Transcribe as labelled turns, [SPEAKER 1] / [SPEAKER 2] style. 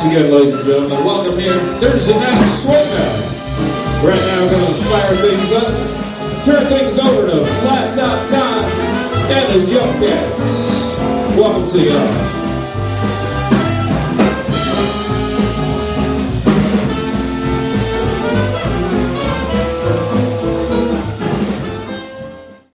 [SPEAKER 1] Once again, ladies and gentlemen, welcome here Thursday Night Swingers. Right now, we're going to fire things up, turn things over to Flat Top Time and his Young Cats. Welcome to y'all.